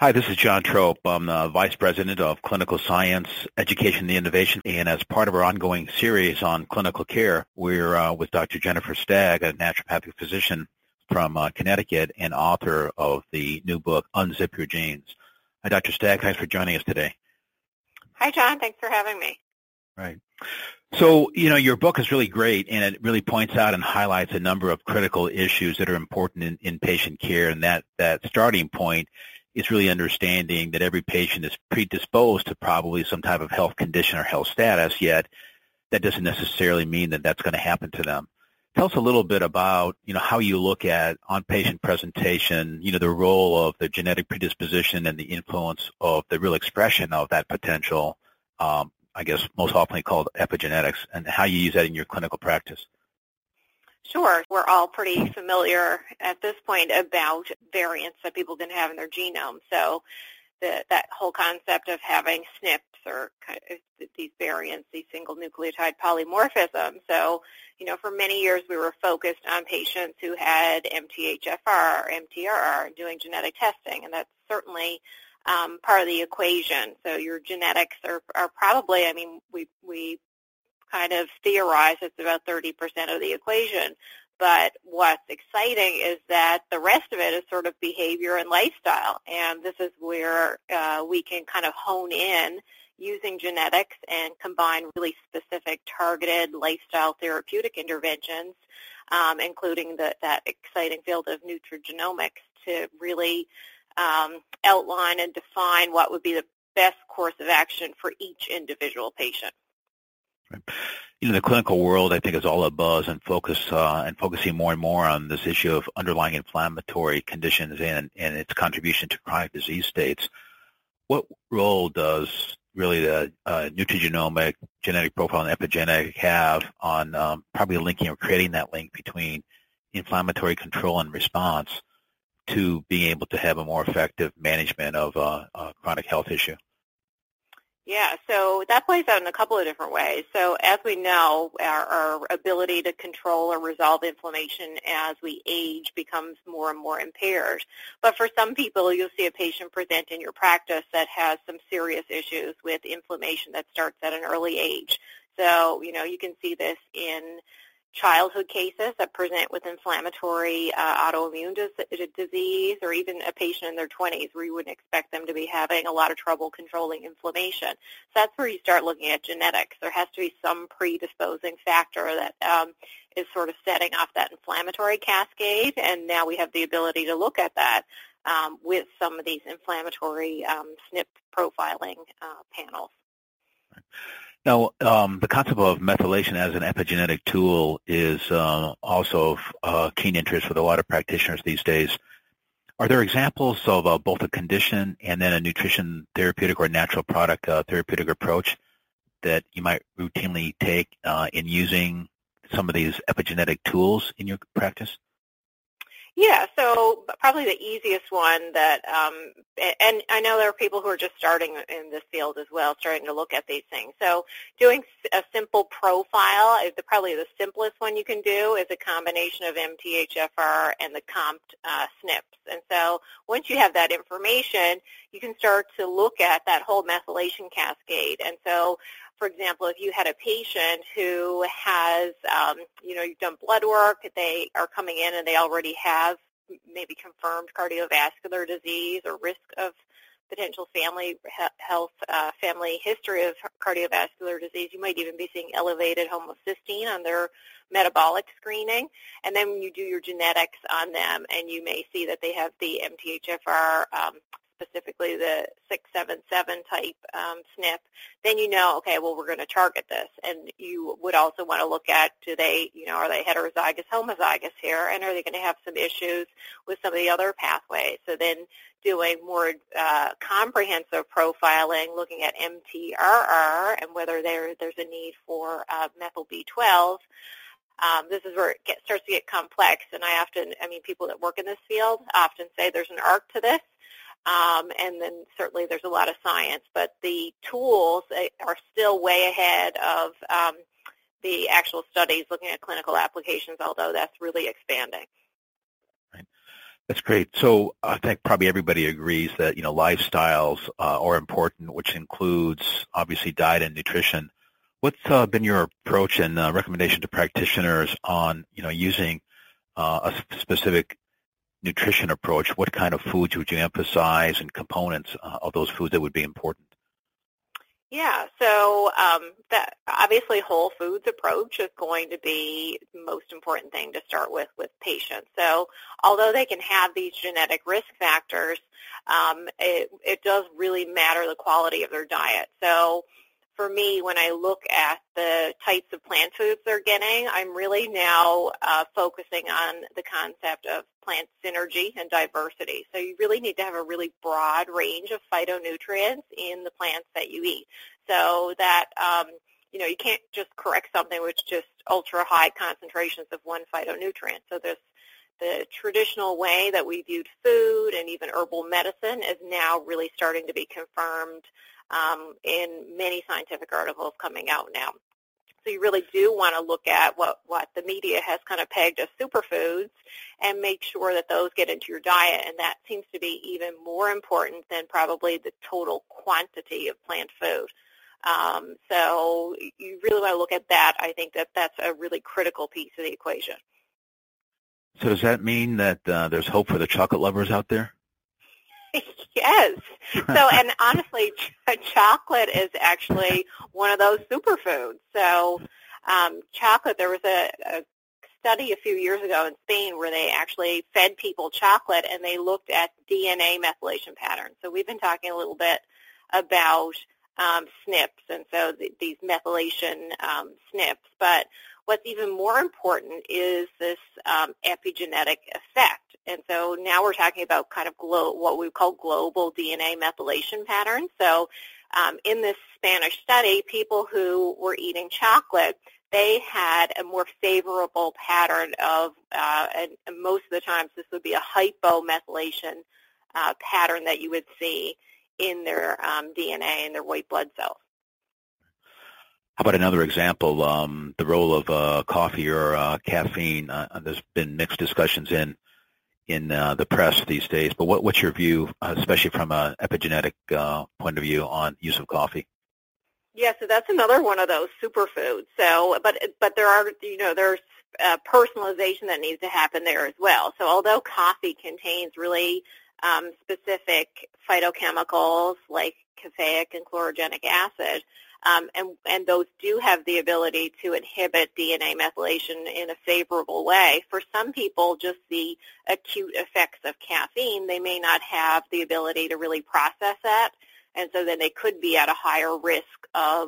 Hi, this is John Trope. I'm the Vice President of Clinical Science, Education, and Innovation. And as part of our ongoing series on clinical care, we're with Dr. Jennifer Stagg, a naturopathic physician from Connecticut and author of the new book, Unzip Your Genes. Hi, Dr. Stagg. Thanks for joining us today. Hi, John. Thanks for having me. Right. So, your book is really great, and it really points out and highlights a number of critical issues that are important in patient care. And that starting point is really understanding that every patient is predisposed to probably some type of health condition or health status, yet that doesn't necessarily mean that that's going to happen to them. Tell us a little bit about, how you look at on-patient presentation, the role of the genetic predisposition and the influence of the real expression of that potential, I guess most often called epigenetics, and how you use that in your clinical practice. Sure. We're all pretty familiar at this point about variants that people can have in their genome. So that whole concept of having SNPs or these variants, these single nucleotide polymorphisms. So, for many years we were focused on patients who had MTHFR or MTRR and doing genetic testing, and that's certainly part of the equation. So your genetics are probably, we kind of theorize it's about 30% of the equation. But what's exciting is that the rest of it is sort of behavior and lifestyle. And this is where we can kind of hone in using genetics and combine really specific targeted lifestyle therapeutic interventions, including that exciting field of nutrigenomics, to really outline and define what would be the best course of action for each individual patient. The clinical world, I think, is all abuzz and focusing more and more on this issue of underlying inflammatory conditions and its contribution to chronic disease states. What role does really the nutrigenomic, genetic profile, and epigenetic have on probably linking or creating that link between inflammatory control and response to being able to have a more effective management of a chronic health issue? Yeah, so that plays out in a couple of different ways. So as we know, our ability to control or resolve inflammation as we age becomes more and more impaired. But for some people, you'll see a patient present in your practice that has some serious issues with inflammation that starts at an early age. So, you can see this in childhood cases that present with inflammatory autoimmune disease, or even a patient in their 20s where you wouldn't expect them to be having a lot of trouble controlling inflammation. So that's where you start looking at genetics. There has to be some predisposing factor that is sort of setting off that inflammatory cascade, and now we have the ability to look at that with some of these inflammatory SNP profiling panels. Now, the concept of methylation as an epigenetic tool is also of keen interest with a lot of practitioners these days. Are there examples of both a condition and then a nutrition therapeutic or natural product therapeutic approach that you might routinely take in using some of these epigenetic tools in your practice? Yeah, so probably the easiest one that, and I know there are people who are just starting in this field as well, starting to look at these things. So doing a simple profile, probably the simplest one you can do is a combination of MTHFR and the COMT SNPs. And so once you have that information, you can start to look at that whole methylation cascade. And so, for example, if you had a patient who has, you've done blood work, they are coming in and they already have maybe confirmed cardiovascular disease or risk of potential family health, family history of cardiovascular disease, you might even be seeing elevated homocysteine on their metabolic screening. And then when you do your genetics on them, and you may see that they have the MTHFR, specifically the 677 type SNP, then okay, well, we're going to target this. And you would also want to look at, are they heterozygous, homozygous here, and are they going to have some issues with some of the other pathways? So then doing more comprehensive profiling, looking at MTRR and whether there's a need for methyl B12. This is where it starts to get complex, and people that work in this field often say there's an art to this. And then certainly there's a lot of science, but the tools are still way ahead of the actual studies looking at clinical applications, although that's really expanding. Right. That's great. So I think probably everybody agrees that, lifestyles are important, which includes obviously diet and nutrition. What's been your approach and recommendation to practitioners on, using a specific nutrition approach? What kind of foods would you emphasize and components of those foods that would be important? Yeah, so that obviously whole foods approach is going to be the most important thing to start with patients. So although they can have these genetic risk factors, it does really matter the quality of their diet. So for me, when I look at the types of plant foods they're getting, I'm really now focusing on the concept of plant synergy and diversity. So you really need to have a really broad range of phytonutrients in the plants that you eat, so that you can't just correct something with just ultra high concentrations of one phytonutrient. So the traditional way that we viewed food and even herbal medicine is now really starting to be confirmed in many scientific articles coming out now. So you really do want to look at what the media has kind of pegged as superfoods and make sure that those get into your diet, and that seems to be even more important than probably the total quantity of plant food. So you really want to look at that. I think that's a really critical piece of the equation. So does that mean that there's hope for the chocolate lovers out there? Yes. So, and honestly, chocolate is actually one of those superfoods. So, chocolate, there was a study a few years ago in Spain where they actually fed people chocolate and they looked at DNA methylation patterns. So we've been talking a little bit about SNPs, and so these methylation SNPs. But what's even more important is this epigenetic effect. And so now we're talking about kind of what we call global DNA methylation patterns. So in this Spanish study, people who were eating chocolate, they had a more favorable pattern of, and most of the times this would be a hypomethylation pattern that you would see in their DNA and their white blood cells. How about another example, the role of coffee or caffeine? There's been mixed discussions in the press these days, but what's your view, especially from an epigenetic point of view, on use of coffee? Yeah, so that's another one of those superfoods. So, but there are, there's personalization that needs to happen there as well. So although coffee contains really specific phytochemicals like caffeic and chlorogenic acid, and those do have the ability to inhibit DNA methylation in a favorable way. For some people, just the acute effects of caffeine, they may not have the ability to really process that, and so then they could be at a higher risk of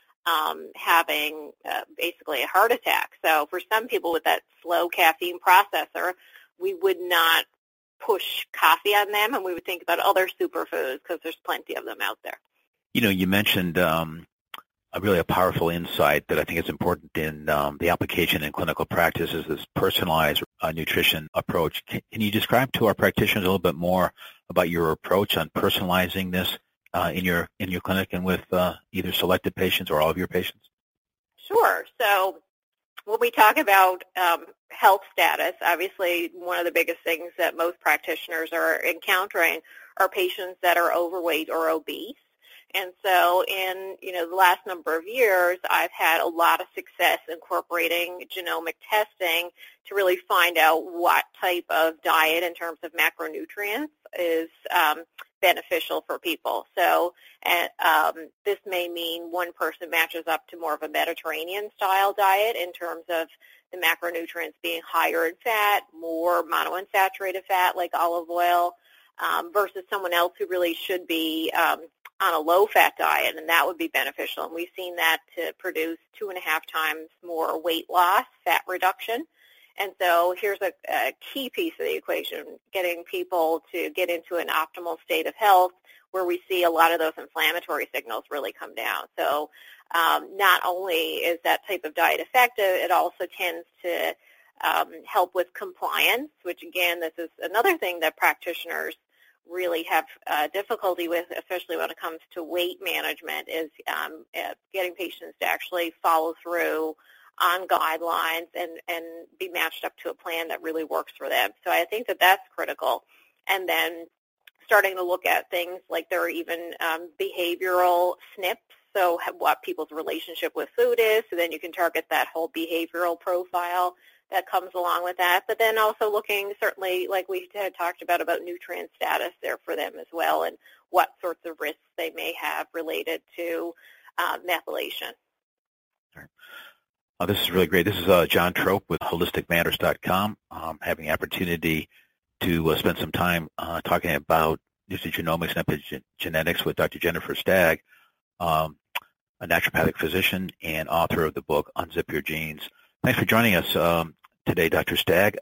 having basically a heart attack. So for some people with that slow caffeine processor, we would not push coffee on them, and we would think about other superfoods because there's plenty of them out there. You mentioned really a powerful insight that I think is important in the application in clinical practice is this personalized nutrition approach. Can you describe to our practitioners a little bit more about your approach on personalizing this in your clinic and with either selected patients or all of your patients? Sure. So when we talk about health status, obviously one of the biggest things that most practitioners are encountering are patients that are overweight or obese. And so in, the last number of years, I've had a lot of success incorporating genomic testing to really find out what type of diet in terms of macronutrients is beneficial for people. So this may mean one person matches up to more of a Mediterranean-style diet in terms of the macronutrients being higher in fat, more monounsaturated fat like olive oil, versus someone else who really should be on a low-fat diet, and that would be beneficial. And we've seen that to produce 2.5 times more weight loss, fat reduction. And so here's a key piece of the equation, getting people to get into an optimal state of health where we see a lot of those inflammatory signals really come down. So not only is that type of diet effective, it also tends to help with compliance, which, again, this is another thing that practitioners really have difficulty with, especially when it comes to weight management, is getting patients to actually follow through on guidelines and be matched up to a plan that really works for them. So I think that that's critical. And then starting to look at things like there are even behavioral SNPs, so what people's relationship with food is, so then you can target that whole behavioral profile that comes along with that. But then also looking, certainly, like we had talked about nutrient status there for them as well, and what sorts of risks they may have related to methylation. This is really great. This is John Trope with HolisticMatters.com. Having the opportunity to spend some time talking about nutrigenomics and epigenetics with Dr. Jennifer Stagg, a naturopathic physician and author of the book Unzip Your Genes. Thanks for joining us today, Dr. Stagg.